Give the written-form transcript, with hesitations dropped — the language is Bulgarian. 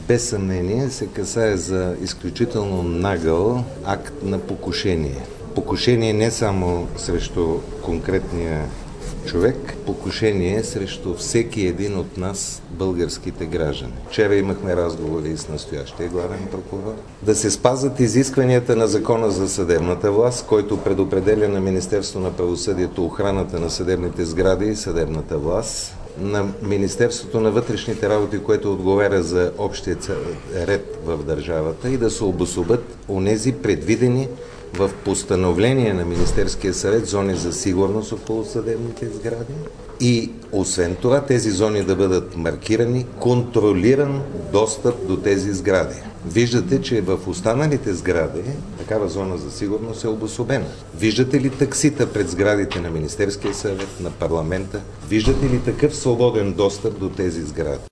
Без съмнение се касае за изключително нагъл акт на покушение. Покушение не само срещу конкретния човек, покушение срещу всеки един от нас, българските граждани. Вчера имахме разговори с настоящия главен прокурор. Да се спазват изискванията на Закона за съдебната власт, който предопределя на Министерството на правосъдието охраната на съдебните сгради и съдебната власт, на Министерството на вътрешните работи, което отговаря за общия ред в държавата, и да се обособят онези предвидени в постановление на Министерския съвет зони за сигурност около съдебните сгради. И освен това, тези зони да бъдат маркирани, контролиран достъп до тези сгради. Виждате, че в останалите сгради такава зона за сигурност е обособена. Виждате ли таксита пред сградите на Министерския съвет, на парламента? Виждате ли такъв свободен достъп до тези сгради?